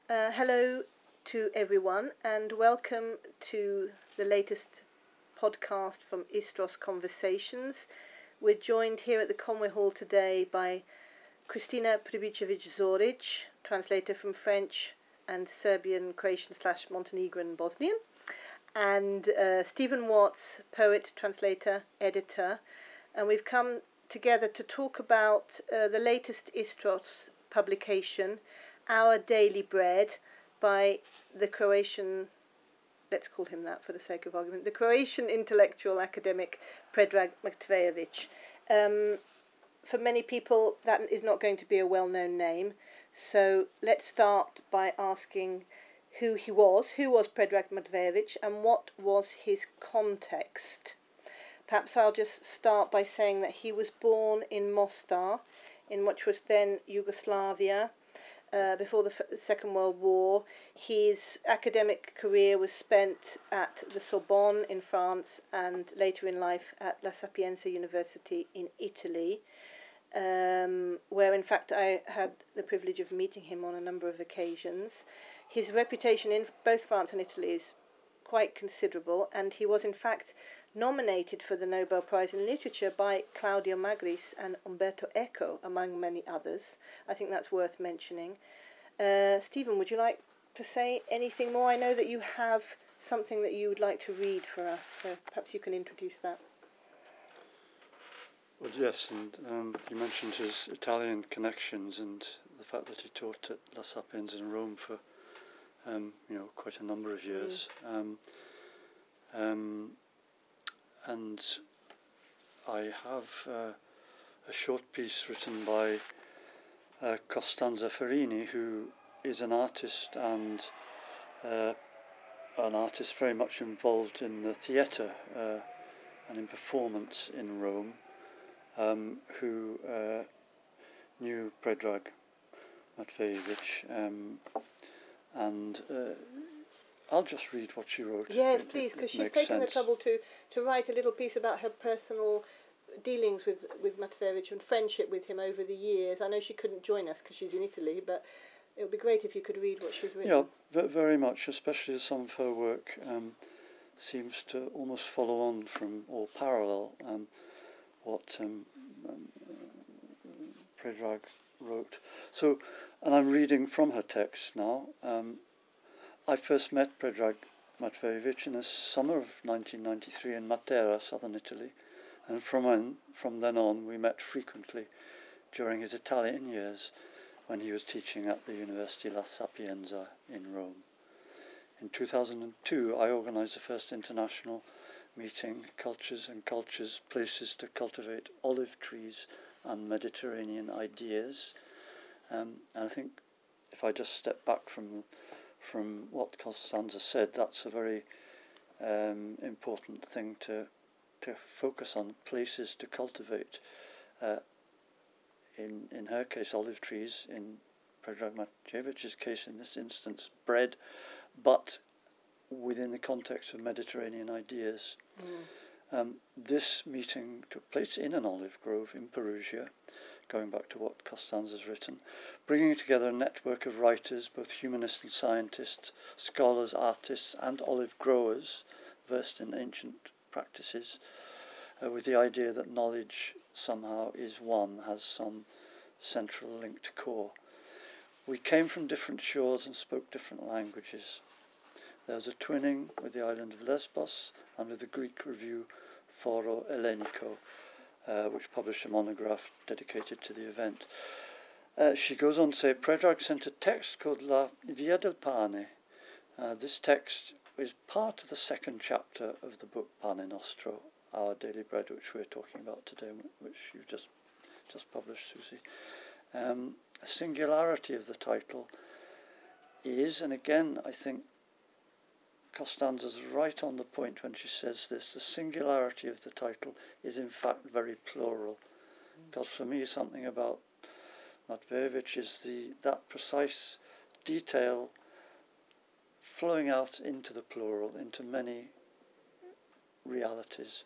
Hello to everyone, and welcome to the latest podcast from Istros Conversations. We're joined here at the Conway Hall today by Kristina Pribicevic-Zoric, translator from French and Serbian, Croatian / Montenegrin, Bosnian, and Stephen Watts, poet, translator, editor. And we've come together to talk about the latest Istros publication, Our Daily Bread, by the Croatian, let's call him that for the sake of argument, the Croatian intellectual academic Predrag Matvejevic. For many people, that is not going to be a well-known name, so let's start by asking who he was. Who was Predrag Matvejevic, and what was his context? Perhaps I'll just start by saying that he was born in Mostar, in what was then Yugoslavia, before the Second World War. His academic career was spent at the Sorbonne in France and later in life at La Sapienza University in Italy, where in fact I had the privilege of meeting him on a number of occasions. His reputation in both France and Italy is quite considerable, and he was in fact nominated for the Nobel Prize in Literature by Claudio Magris and Umberto Eco, among many others. I think that's worth mentioning. Stephen, would you like to say anything more? I know that you have something that you would like to read for us, so perhaps you can introduce that. Well, yes, and you mentioned his Italian connections and the fact that he taught at La Sapienza in Rome for quite a number of years. And I have a short piece written by Costanza Ferini, who is an artist and an artist very much involved in the theatre and in performance in Rome, who knew Predrag Matvejevic, and I'll just read what she wrote. Yes, please, because she's taken the trouble to write a little piece about her personal dealings with Matvejevic and friendship with him over the years. I know she couldn't join us because she's in Italy, but it would be great if you could read what she's written. Yeah, very much, especially as some of her work seems to almost follow on from, or parallel, what Predrag wrote. So, and I'm reading from her text now. I first met Predrag Matvejevic in the summer of 1993 in Matera, southern Italy, and from then on we met frequently during his Italian years when he was teaching at the University La Sapienza in Rome. In 2002, I organised the first international meeting, Cultures and Cultures, Places to Cultivate Olive Trees and Mediterranean Ideas. And I think if I just step back from what Costanza said, that's a very important thing to focus on, places to cultivate. In her case, olive trees. In Predrag Matjevic's case, in this instance, bread, but within the context of Mediterranean ideas. This meeting took place in an olive grove in Perugia, going back to what Costanza's written, bringing together a network of writers, both humanists and scientists, scholars, artists, and olive growers versed in ancient practices, with the idea that knowledge somehow is one, has some central link to core. We came from different shores and spoke different languages. There was a twinning with the island of Lesbos and with the Greek review Foro Ellenico, which published a monograph dedicated to the event. She goes on to say, Predrag sent a text called La Via del Pane. This text is part of the second chapter of the book Pane Nostro, Our Daily Bread, which we're talking about today, which you've just published, Susie. The singularity of the title is, and again, I think Costanza's right on the point when she says this, the singularity of the title is in fact very plural. Because for me, something about Matvejevic is that precise detail flowing out into the plural, into many realities.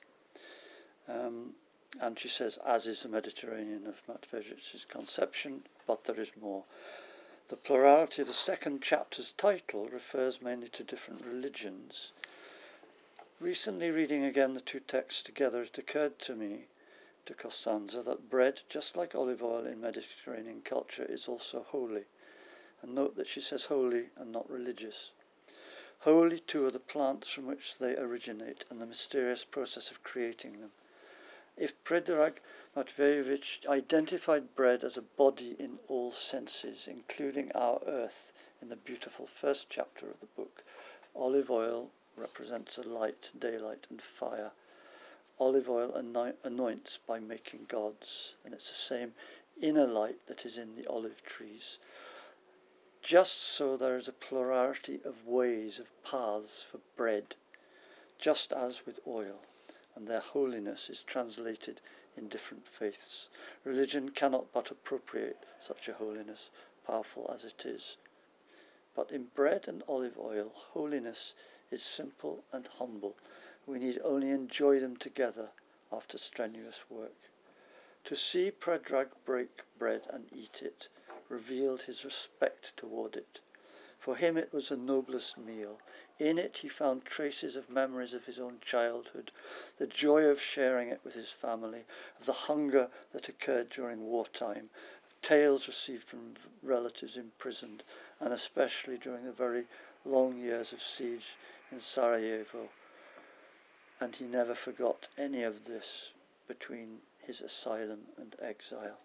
And she says, as is the Mediterranean of Matvejevic's conception, but there is more. The plurality of the second chapter's title refers mainly to different religions. Recently reading again the two texts together, it occurred to me, to Costanza, that bread, just like olive oil in Mediterranean culture, is also holy. And note that she says holy and not religious. Holy, too, are the plants from which they originate and the mysterious process of creating them. If Predrag Matveevich identified bread as a body in all senses, including our earth in the beautiful first chapter of the book, olive oil represents a light, daylight and fire. Olive oil anoints by making gods, and it's the same inner light that is in the olive trees. Just so there is a plurality of ways, of paths for bread, just as with oil, and their holiness is translated in different faiths. Religion cannot but appropriate such a holiness, powerful as it is. But in bread and olive oil, holiness is simple and humble. We need only enjoy them together after strenuous work. To see Predrag break bread and eat it revealed his respect toward it. For him it was the noblest meal. In it he found traces of memories of his own childhood, the joy of sharing it with his family, of the hunger that occurred during wartime, of tales received from relatives imprisoned, and especially during the very long years of siege in Sarajevo. And he never forgot any of this between his asylum and exile.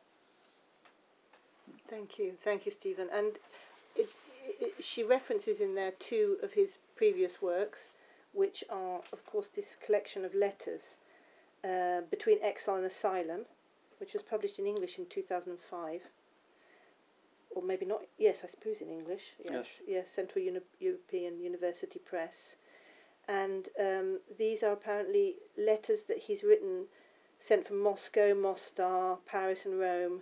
Thank you, Stephen. And she references in there two of his previous works, which are, of course, this collection of letters between exile and asylum, which was published in English in 2005, or maybe not. Yes, I suppose in English. Yes, Central European University Press. And these are apparently letters that he's written, sent from Moscow, Mostar, Paris and Rome,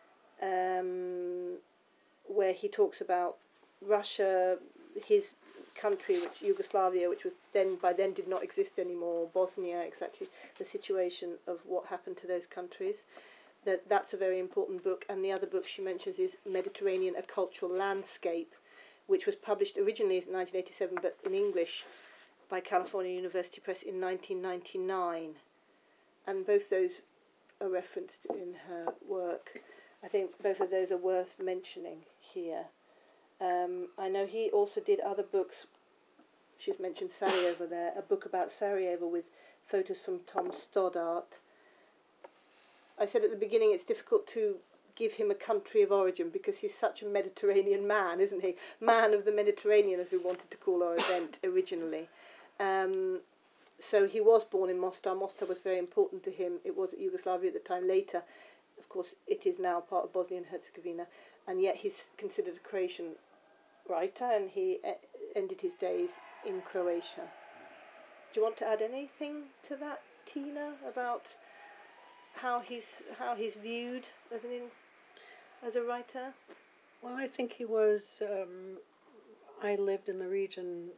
where he talks about Russia, his country, which Yugoslavia, which was by then did not exist anymore, Bosnia, exactly the situation of what happened to those countries. That's a very important book. And the other book she mentions is Mediterranean: A Cultural Landscape, which was published originally in 1987, but in English by California University Press in 1999. And both those are referenced in her work. I think both of those are worth mentioning here. I know he also did other books. She's mentioned Sarajevo there, a book about Sarajevo with photos from Tom Stoddart. I said at the beginning it's difficult to give him a country of origin because he's such a Mediterranean man, isn't he? Man of the Mediterranean, as we wanted to call our event originally. So he was born in Mostar. Mostar was very important to him. It was Yugoslavia at the time. Later, of course, it is now part of Bosnia and Herzegovina, and yet he's considered a Croatian writer, and he ended his days in Croatia. Do you want to add anything to that, Tina, about how he's viewed as a writer? Well, I think he was. I lived in the region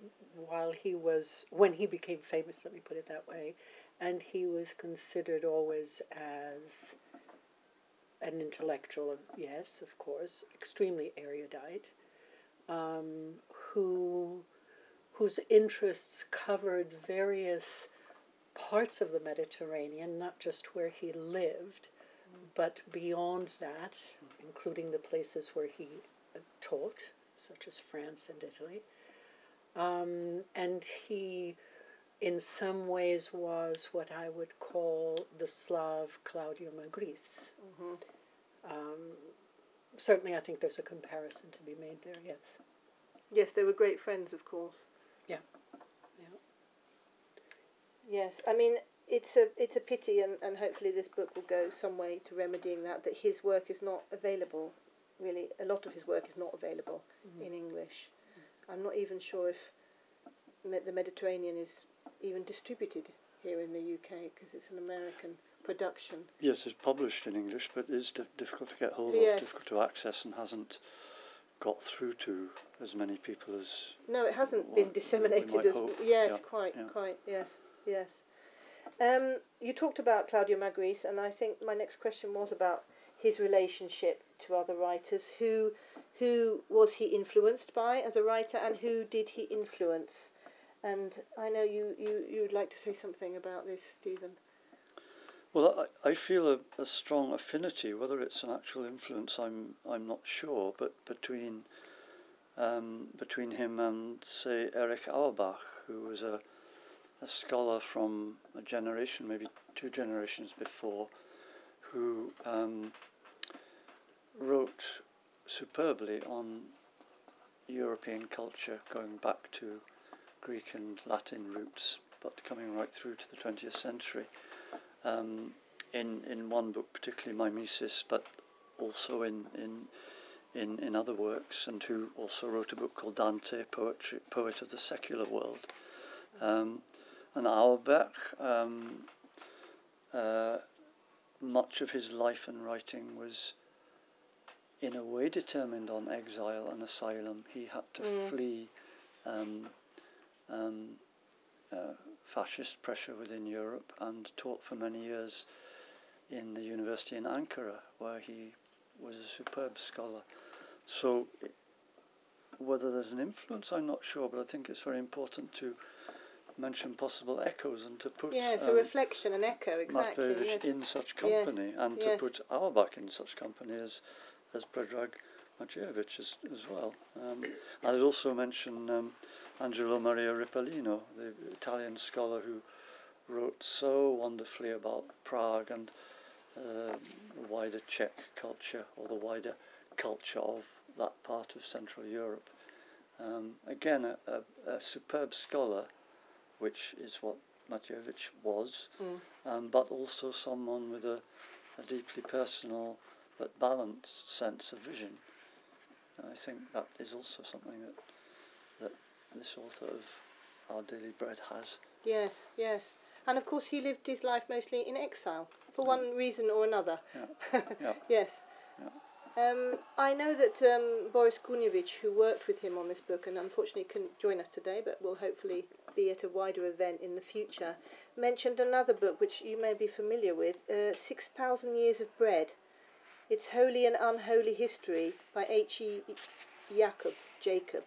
when he became famous. Let me put it that way, and he was considered always as an intellectual, yes, of course, extremely erudite, whose interests covered various parts of the Mediterranean, not just where he lived, but beyond that, including the places where he taught, such as France and Italy. And he, in some ways, was what I would call the Slav Claudio Magris. Certainly, I think there's a comparison to be made there, yes. Yes, they were great friends, of course. Yeah. Yes, I mean, it's a pity, and hopefully this book will go some way to remedying that his work is not available, really. A lot of his work is not available in English. I'm not even sure if the Mediterranean is even distributed here in the UK, because it's an American production. Yes, it's published in English, but it's difficult to get hold of, difficult to access, and hasn't got through to as many people as... No, it hasn't been disseminated as... Hope. Yes, yeah. quite, yes. You talked about Claudio Magris, and I think my next question was about his relationship to other writers. Who was he influenced by as a writer, and who did he influence? And I know you'd like to say something about this, Stephen. Well, I feel a strong affinity, whether it's an actual influence, I'm not sure, but between him and, say, Erich Auerbach, who was a scholar from a generation, maybe 2 generations before, who wrote superbly on European culture, going back to Greek and Latin roots, but coming right through to the 20th century. In one book, particularly Mimesis, but also in other works, and who also wrote a book called Dante, Poet of the Secular World. And Auerbach, much of his life and writing was in a way determined on exile and asylum. He had to flee fascist pressure within Europe, and taught for many years in the university in Ankara, where he was a superb scholar. So whether there's an influence, I'm not sure, but I think it's very important to mention possible echoes and to put a reflection, an echo, exactly. Matvejević in such company, and to put Auerbach in such company as Predrag Matvejević as well. I'd also mention Angelo Maria Ripollino, the Italian scholar who wrote so wonderfully about Prague and the wider Czech culture, or the wider culture of that part of Central Europe. Again, a superb scholar, which is what Matvejević was, but also someone with a deeply personal but balanced sense of vision. And I think that is also something that this author of Our Daily Bread has. Yes. And of course he lived his life mostly in exile, for one reason or another. Yeah. Yes. Yeah. I know that Boris Gunievich, who worked with him on this book and unfortunately couldn't join us today, but will hopefully be at a wider event in the future, mentioned another book which you may be familiar with, 6,000 Years of Bread. It's Holy and Unholy History by H.E. Jacob.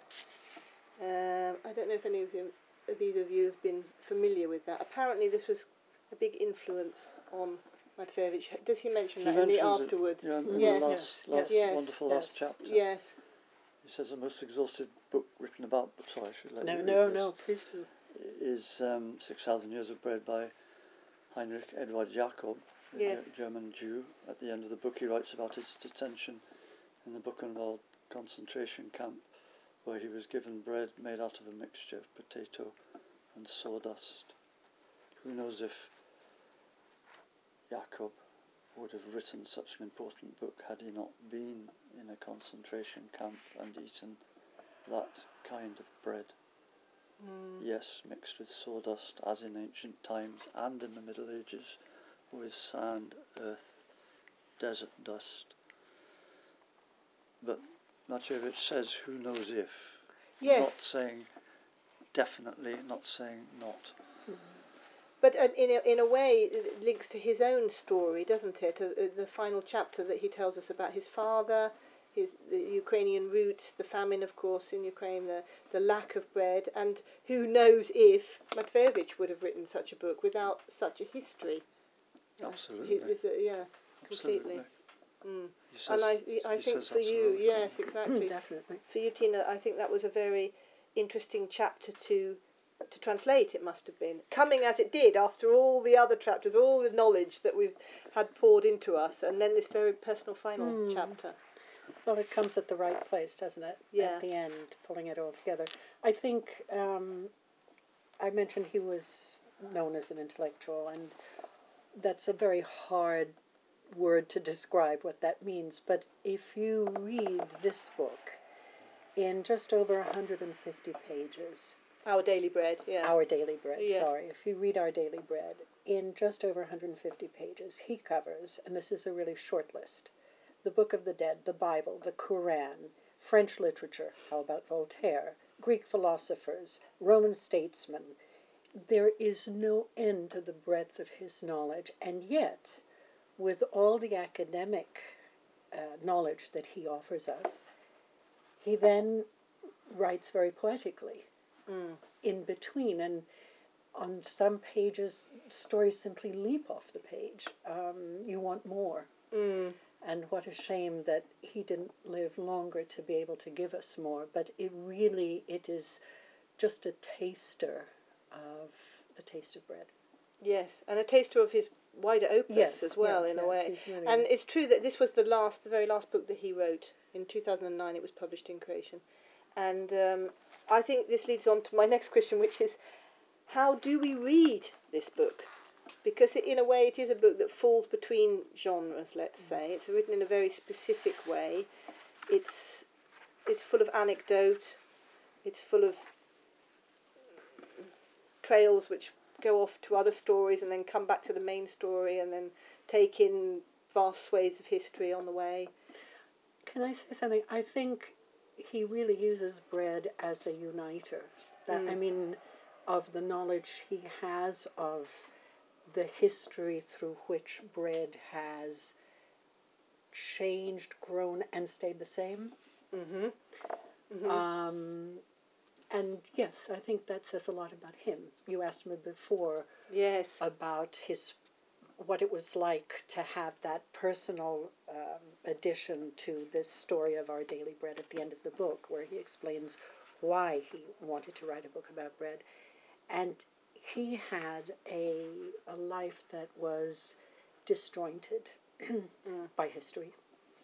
I don't know if either of you have been familiar with that. Apparently this was a big influence on Matvejević. Does he mention that in the afterwards? Yeah, in yes. the last last chapter. Yes. He says the most exhaustive book written about. Sorry, I should let you read this. No, please do. Is 6,000 Years of Bread by Heinrich Eduard Jacob, a German Jew. At the end of the book, he writes about his detention in the Buchenwald concentration camp, where he was given bread made out of a mixture of potato and sawdust. Who knows if Jacob would have written such an important book had he not been in a concentration camp and eaten that kind of bread. Yes, mixed with sawdust, as in ancient times and in the Middle Ages, with sand, earth, desert dust. But Matvejević says, who knows if? Yes. Not saying definitely, not saying not. But in a way, it links to his own story, doesn't it? The final chapter that he tells us about his father, the Ukrainian roots, the famine, of course, in Ukraine, the lack of bread, and who knows if Matvejević would have written such a book without such a history. Absolutely. Completely. And I think for you, yes, exactly. Definitely. For you, Tina, I think that was a very interesting chapter to translate. It must have been coming as it did after all the other chapters, all the knowledge that we've had poured into us, and then this very personal final chapter. Well, it comes at the right place, doesn't it? Yeah. At the end, pulling it all together. I think I mentioned he was known as an intellectual, and that's a very hard word to describe what that means. But if you read this book in just over 150 pages, Our Daily Bread, Our Daily Bread, yes. sorry. If you read Our Daily Bread, in just over 150 pages, he covers, and this is a really short list, the Book of the Dead, the Bible, the Quran, French literature, how about Voltaire, Greek philosophers, Roman statesmen. There is no end to the breadth of his knowledge, and yet, with all the academic knowledge that he offers us, he then writes very poetically in between. And on some pages, stories simply leap off the page. You want more. And what a shame that he didn't live longer to be able to give us more. But it is just a taster of the taste of bread. Yes, and a taster of his wider opus as well, in a way. Really, and it's true that this was the very last book that he wrote. In 2009 it was published in Creation. And I think this leads on to my next question, which is, how do we read this book? Because in a way it is a book that falls between genres, let's say. It's written in a very specific way. It's full of anecdote. It's full of trails which go off to other stories and then come back to the main story and then take in vast swathes of history on the way. Can I say something? I think he really uses bread as a uniter. I mean, of the knowledge he has of the history through which bread has changed, grown, and stayed the same. And yes, I think that says a lot about him. You asked me before about what it was like to have that personal addition to this story of Our Daily Bread at the end of the book, where he explains why he wanted to write a book about bread. And he had a life that was disjointed by history.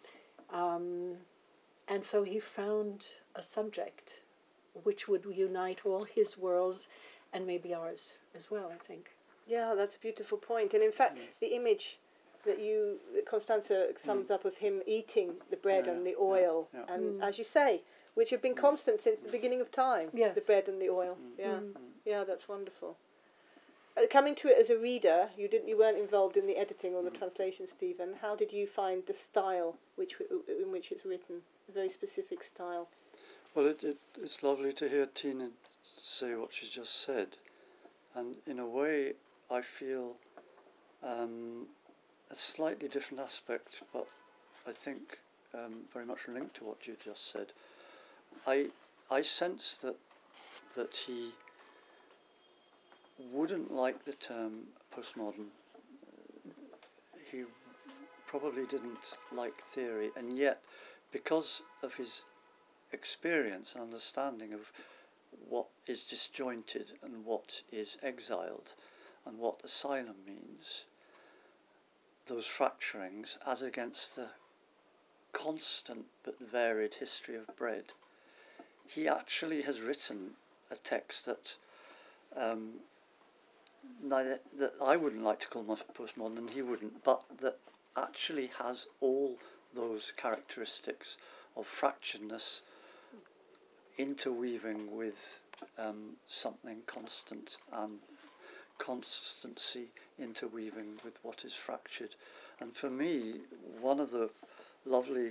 And so he found a subject which would unite all his worlds and maybe ours as well, I think. Yeah, that's a beautiful point. And in fact, the image that Constanza sums up of him eating the bread and the oil, and as you say, which have been constant since the beginning of time, the bread and the oil. Yeah, that's wonderful. Coming to it as a reader, you weren't involved in the editing or the translation, Stephen. How did you find the style in which it's written? A very specific style. Well, it's lovely to hear Tina say what she just said, and in a way I feel a slightly different aspect, but I think very much linked to what you just said. I sense that he wouldn't like the term postmodern. He probably didn't like theory, and yet, because of his experience and understanding of what is disjointed and what is exiled and what asylum means, those fracturings as against the constant but varied history of bread, he actually has written a text that that I wouldn't like to call postmodern, and he wouldn't, but that actually has all those characteristics of fracturedness interweaving with something constant, and constancy interweaving with what is fractured. And for me, one of the lovely,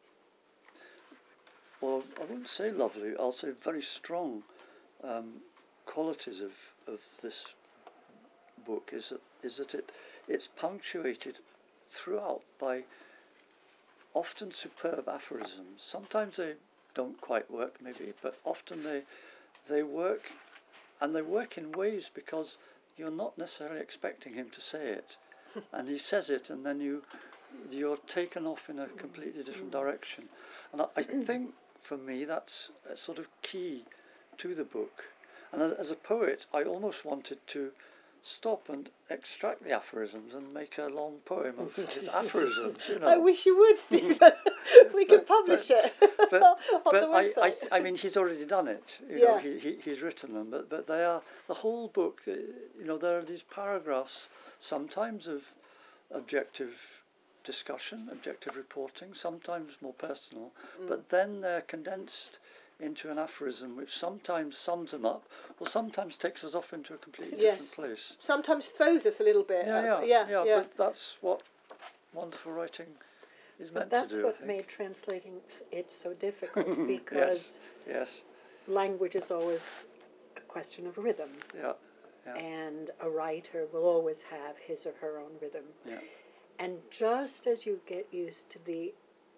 well, I wouldn't say lovely, I'll say very strong qualities of this book is that it's punctuated throughout by often superb aphorisms. Sometimes they don't quite work, maybe, but often they work, and they work in ways because you're not necessarily expecting him to say it, and he says it, and then you're taken off in a completely different direction. And I think for me that's a sort of key to the book. And as a poet, I almost wanted to stop and extract the aphorisms and make a long poem of his aphorisms. I wish you would, Stephen. We could publish it on the website. I mean, he's already done it. You know, he's written them, but they are the whole book. You know, there are these paragraphs, sometimes of objective discussion, objective reporting, sometimes more personal, but then they're condensed into an aphorism which sometimes sums them up, or sometimes takes us off into a completely different place. Sometimes throws us a little bit. But that's what wonderful writing is meant to do. That's what made translating it so difficult, because yes. Language is always a question of rhythm. Yeah. And a writer will always have his or her own rhythm. Yeah. And just as you get used to the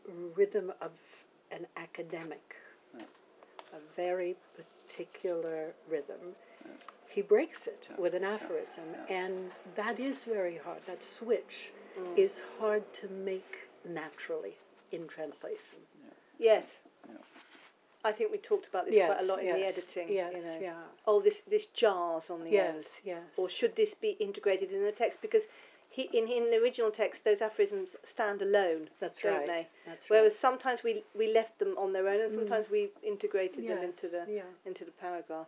rhythm of an academic, a very particular rhythm. He breaks it with an aphorism, and that is very hard. That switch is hard to make naturally in translation. Yes. I think we talked about this quite a lot in the editing. Yes, Oh, this jars on the end. Yes. Or should this be integrated in the text? Because in the original text, those aphorisms stand alone, don't they? That's Whereas right. sometimes we left them on their own, and sometimes we integrated them into the paragraph.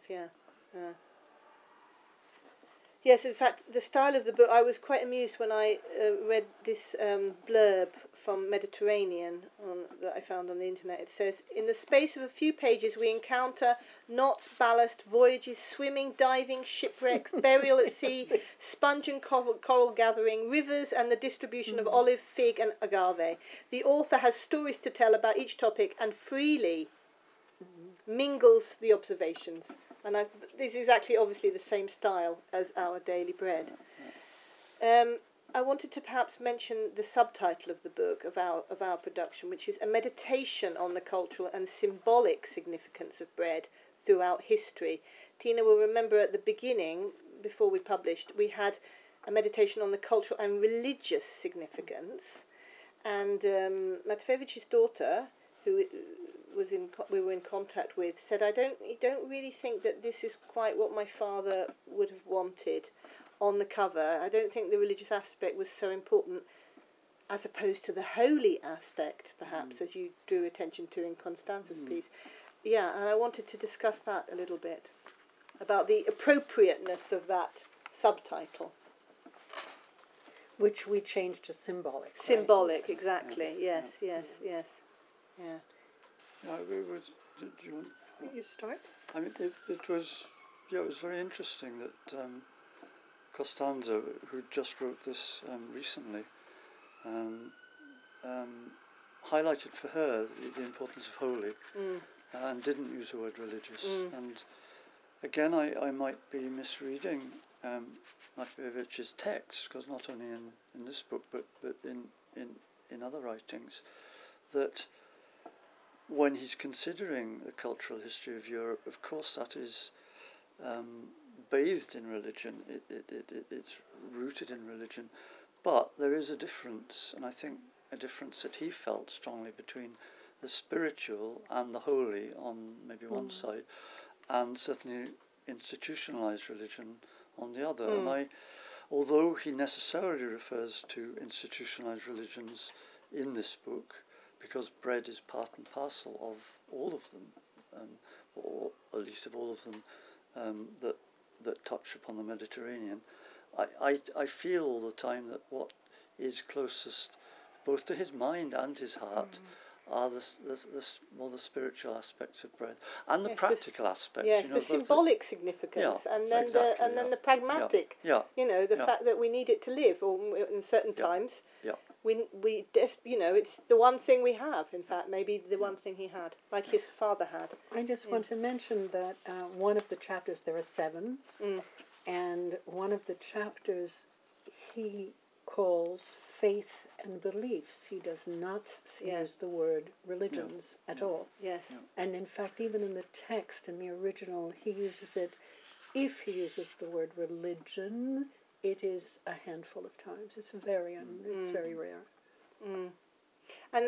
Yes, in fact, the style of the book, I was quite amused when I read this blurb from Mediterranean that I found on the internet. It says, in the space of a few pages we encounter knots, ballast, voyages, swimming, diving, shipwrecks, burial at sea, sponge and coral gathering, rivers and the distribution of olive, fig and agave. The author has stories to tell about each topic and freely mingles the observations. And this is actually obviously the same style as our Daily Bread. I wanted to perhaps mention the subtitle of the book of our production, which is A Meditation on the Cultural and Symbolic Significance of Bread Throughout History. Tina will remember at the beginning, before we published, we had a meditation on the cultural and religious significance, and Matvejevich's daughter, who we were in contact with, said, I don't really think that this is quite what my father would have wanted on the cover. I don't think the religious aspect was so important as opposed to the holy aspect, perhaps, as you drew attention to in Constanza's piece. Yeah, and I wanted to discuss that a little bit, about the appropriateness of that subtitle. Which we changed to symbolic. Symbolic, right? exactly, yes. Yeah. Do you want? You start? I mean, it was very interesting that Costanza, who just wrote this recently, highlighted for her the importance of holy and didn't use the word religious. And again, I might be misreading Matvejevich's text, because not only in this book but in other writings, that when he's considering the cultural history of Europe, of course that is bathed in religion, it's rooted in religion, but there is a difference, and I think a difference that he felt strongly between the spiritual and the holy on maybe one side, and certainly institutionalized religion on the other. And although he necessarily refers to institutionalized religions in this book, because bread is part and parcel of all of them, or at least of all of them that touch upon the Mediterranean, I feel all the time that what is closest both to his mind and his heart are more the spiritual aspects of bread and the practical aspects. Yes, the symbolic significance, and then the pragmatic. The fact that we need it to live, or in certain times. It's the one thing we have. In fact, maybe the one thing he had, like his father had. I just want to mention that one of the chapters, there are 7, and one of the chapters he calls faith and beliefs. He does not use the word religions at all. Yes. And in fact, even in the text, in the original, he uses it. If he uses the word religion, it is a handful of times. It's very rare. And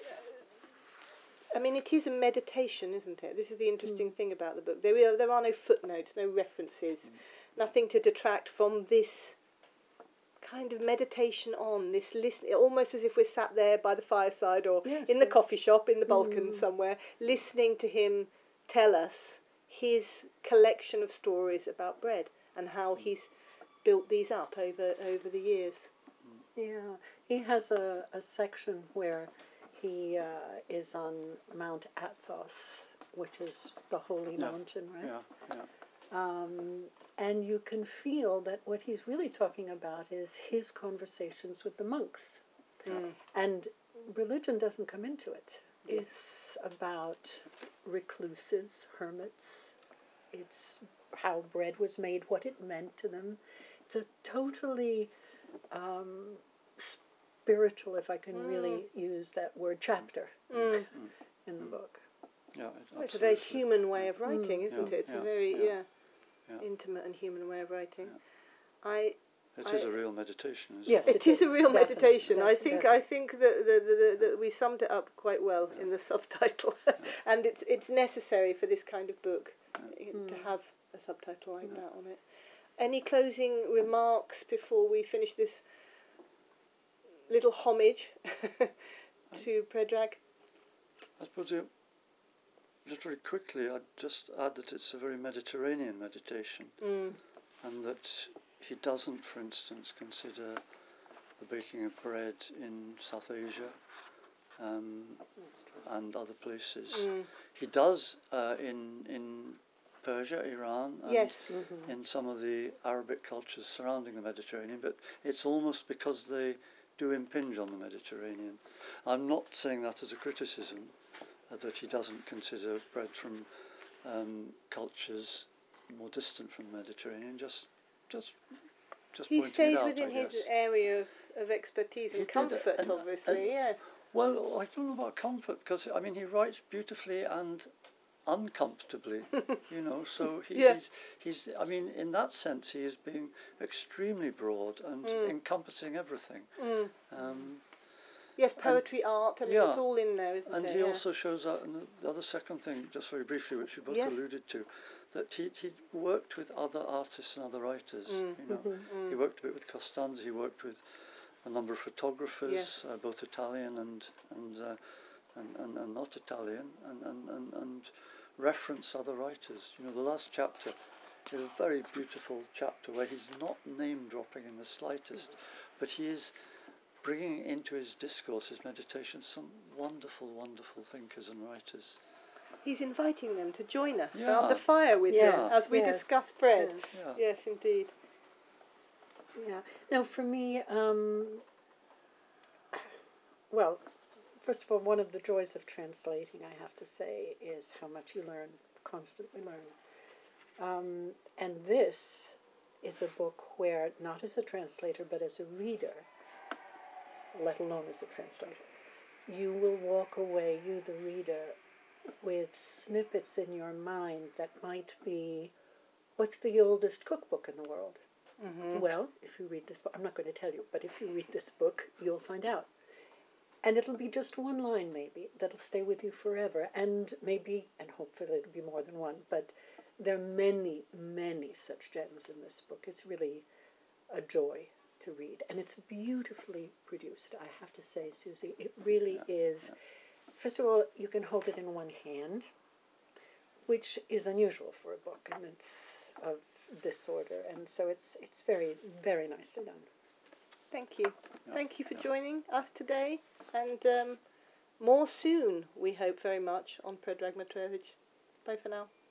I mean, it is a meditation, isn't it? This is the interesting thing about the book. There are no footnotes, no references, nothing to detract from this kind of meditation on this listening, almost as if we're sat there by the fireside or in the coffee shop in the Balkans somewhere, listening to him tell us his collection of stories about bread and how he's built these up over the years. Yeah, he has a section where he is on Mount Athos, which is the holy mountain, right? And you can feel that what he's really talking about is his conversations with the monks. And religion doesn't come into it. It's about recluses, hermits. It's how bread was made, what it meant to them. It's a totally spiritual, if I can really use that word, chapter in the book. Yeah, it's a very human way of writing, isn't it? It's a very intimate and human way of writing. Yeah. It is a real meditation. Yes, it is a real meditation. Definitely. I think that we summed it up quite well in the subtitle, and it's necessary for this kind of book to have a subtitle like that on it. Any closing remarks before we finish this little homage to Predrag? I suppose just very quickly, I'd just add that it's a very Mediterranean meditation, and that he doesn't, for instance, consider the baking of bread in South Asia and other places. He does in Persia, Iran, and in some of the Arabic cultures surrounding the Mediterranean, but it's almost because they do impinge on the Mediterranean. I'm not saying that as a criticism, that he doesn't consider bread from cultures more distant from the Mediterranean, just he pointing stays it out, within I his guess. area of expertise and comfort, obviously, yes. Well, I don't know about comfort, because, I mean, he writes beautifully and uncomfortably, so he's, I mean, in that sense, he is being extremely broad and encompassing everything. Yes, poetry, art, I mean, it's all in there, isn't it? And he also shows out, and the other second thing, just very briefly, which you both alluded to, that he worked with other artists and other writers. He worked a bit with Costanza. He worked with a number of photographers, both Italian and not Italian, and reference other writers. The last chapter is a very beautiful chapter where he's not name dropping in the slightest, but he is bringing into his discourse, his meditation, some wonderful, wonderful thinkers and writers. He's inviting them to join us around the fire with him as we discuss bread. Yes, indeed. Yeah. Now, for me, well, first of all, one of the joys of translating, I have to say, is how much you learn, constantly learn. And this is a book where, not as a translator, but as a reader, let alone as a translator, you will walk away, you the reader, with snippets in your mind that might be, what's the oldest cookbook in the world? Well, if you read this book, I'm not going to tell you, but if you read this book, you'll find out. And it'll be just one line, maybe, that'll stay with you forever, and maybe, and hopefully it'll be more than one, but there are many, many such gems in this book. It's really a joy to read, and it's beautifully produced, I have to say, Susie. It really is. First of all, you can hold it in one hand, which is unusual for a book, and it's of this order, and so it's very, very nicely done. Thank you. Thank you for joining us today, and more soon, we hope very much, on Predrag Matrević. Bye for now.